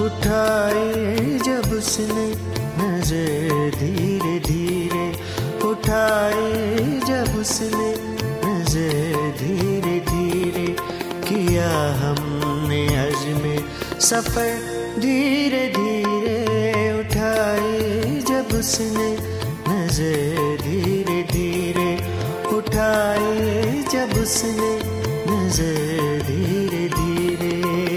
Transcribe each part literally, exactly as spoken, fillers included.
उठाए जब उसने नजर धीरे धीरे, उठाए जब उसने नजर धीरे धीरे, किया हमने अज़्मे सफर धीरे धीरे, उठाए जब उसने नजर धीरे धीरे, उठाए जब उसने नजर धीरे धीरे।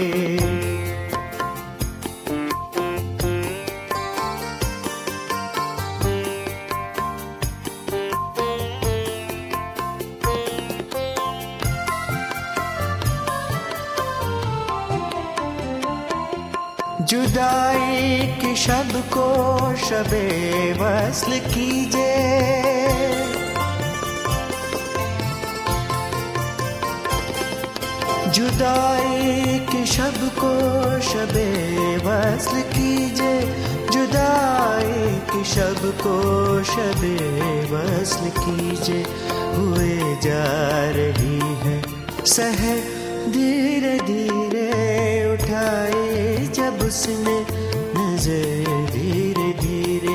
जुदाई की शब को शबे वस्ल कीजिए, जुदाई की शब को शबे वस्ल कीजिए, जुदाई की शब को शबे वस्ल कीजिए। हुए जा रही है सहर धीरे धीरे, उठाए जब उसने नजर धीरे धीरे।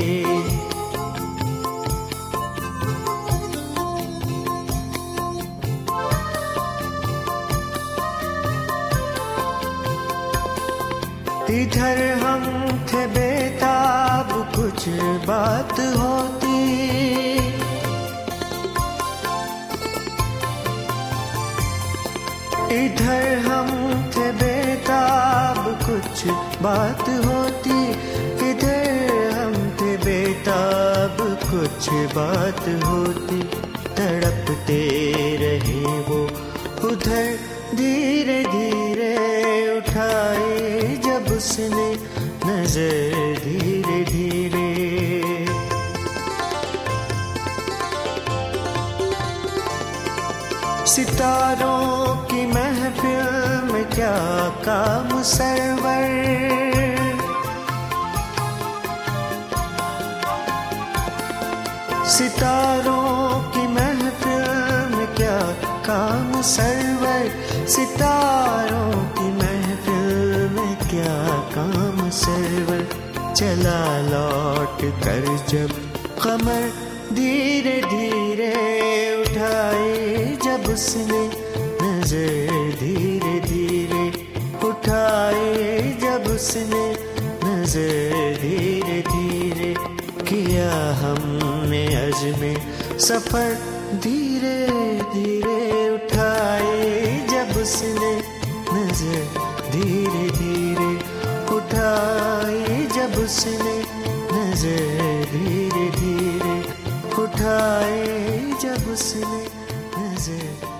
इधर हम थे बेताब कुछ बात होती, इधर हम थे बेताब कुछ बात होती, इधर हम थे बेताब कुछ बात होती। तड़पते रहे वो उधर धीरे धीरे, उठाए जब उसने नजर धीरे धीरे। सितारों की महफिल में क्या काम सरवर, सितारों की महफिल में क्या काम सरवर, सितारों की महफिल में क्या काम सरवर। चला लौट कर जब कमर धीरे धीरे, उठाए जब उसने नजर धीरे धीरे, उठाए जब उसने नजर धीरे धीरे, किया हमने अज़्मे सफर धीरे धीरे, उठाए जब उसने नजर धीरे धीरे, उठाए जब उसने नजर धीरे धीरे, उठाए जब उसने नजर